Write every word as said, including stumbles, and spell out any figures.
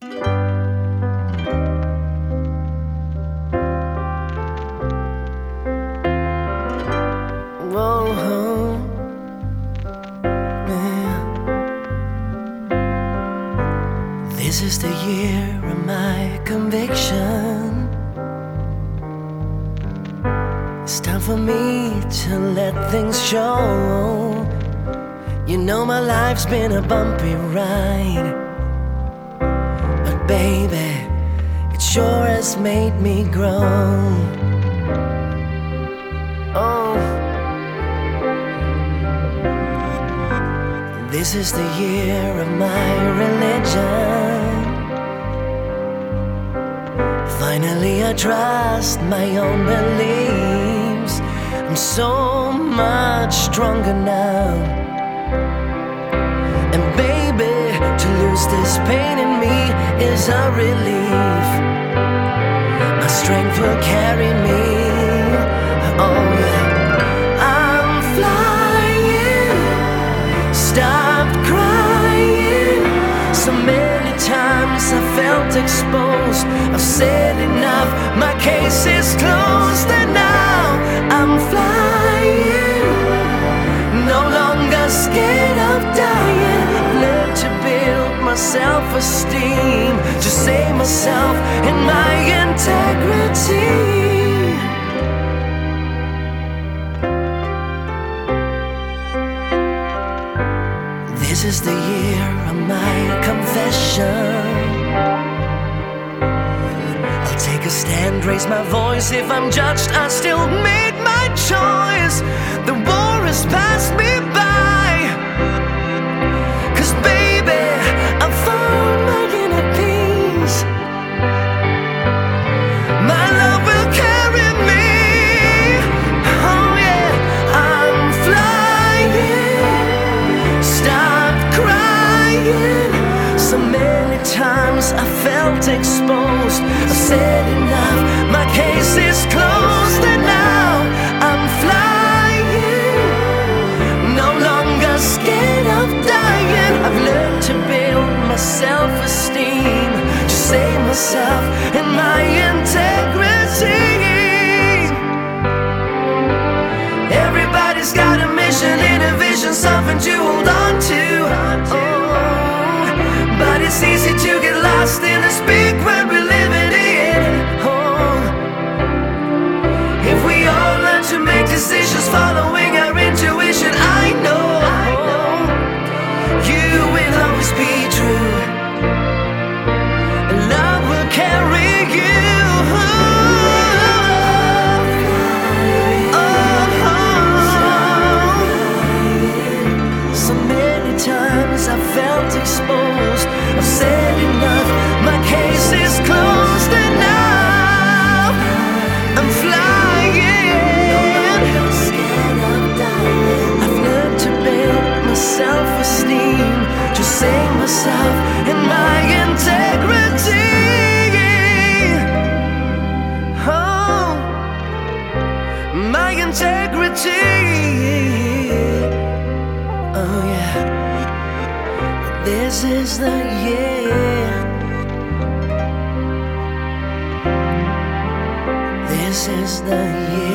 Whoa, yeah. This is the year of my conviction. It's time for me to let things show. You know my life's been a bumpy ride, but baby, it sure has made me grow. Oh, this is the year of my religion. Finally I trust my own beliefs. I'm so much stronger now. And baby, to lose this pain in me is a relief. My strength will carry me. Oh yeah. I'm flying. Stop crying. So many times I felt exposed. I've said enough, my case is closed. And now I'm flying, no longer scared of dying. Learned to build my self-esteem, to save myself and my integrity. This is the year of my confession. I'll take a stand, raise my voice. If I'm judged, I still made my choice. The war has passed me by. 'Cause baby, I found my inner peace. My love will carry me. Oh yeah, I'm flying. Stop crying. So many times I felt exposed. I said enough, my case is closed. And now I'm flying, no longer scared of dying. I've learned to build my self-esteem, to save myself and my integrity. Everybody's got a mission and a vision, something to hold on to. Oh, but it's easy to get lost in the speak when we're living in. Oh, if we all learn to make decisions following our intuition, I know you will always be true, and love will carry you. I felt exposed. I've said enough, my case is closed. And now I'm flying. I've learned to build my self-esteem, to save myself and my integrity. Oh, my integrity. Oh yeah. This is the year. This is the year.